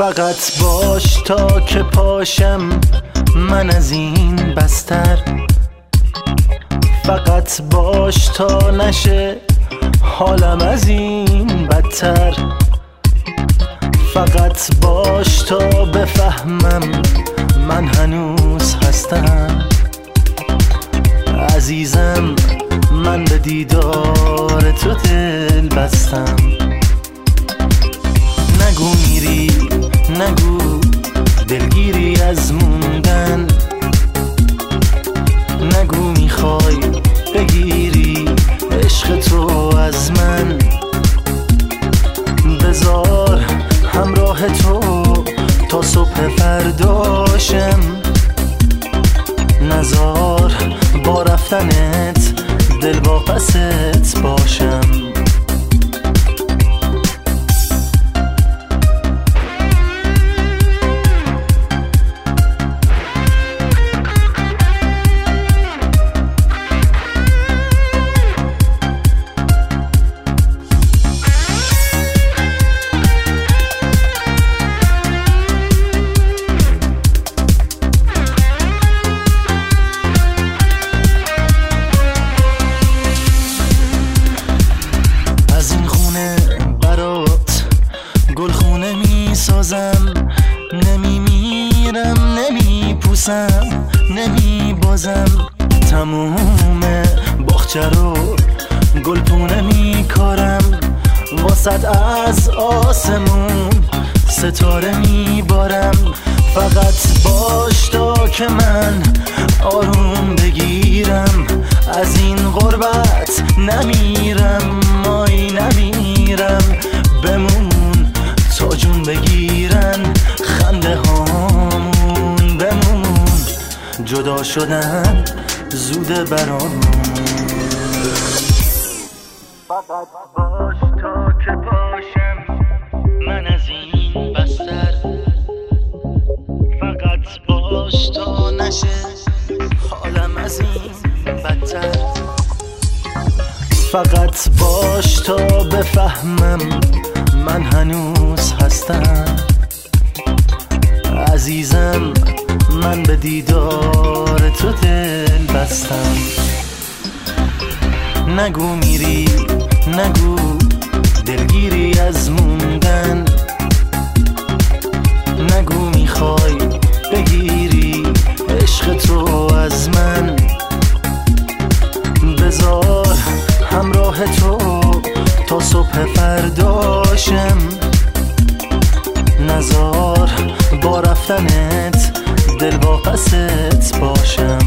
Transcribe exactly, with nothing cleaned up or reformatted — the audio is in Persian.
فقط باش تا که پاشم من از این بستر، فقط باش تا نشه حالم از این بدتر، فقط باش تا بفهمم من هنوز هستم. عزیزم من به دیدار تو دل بستم. نگو میری، نگو دلگیری از موندن، نگو میخوای بگیری عشق تو از من. بذار همراه تو تا صبح فرداشم، نزار با رفتنت دل واپست باشم. گلخونه می سازم، نمی میرم، نمی پوسم، نمی بازم. تموم باغچه رو گلپونه می کارم، واسط از آسمون ستاره می بارم. فقط باش تا که من آروم بگیرم، از این غربت نمیرم، مای نمیرم. بمون تا جون بگیرن خنده هامون، بمون جدا شدن زوده برامون. فقط باش تا که پاشم من از این بستر، فقط باش تا نشه حالم از این بدتر، فقط باش تا بفهمم من هنوز هستم. عزیزم من به دیدار تو دل بستم. نگو میری، نگو دلگیری از موندن، نگو میخوای بگیری عشق تو از من. بذار همراه تو تا صبح فرداشم، نزار با رفتنت دل واپست باشم.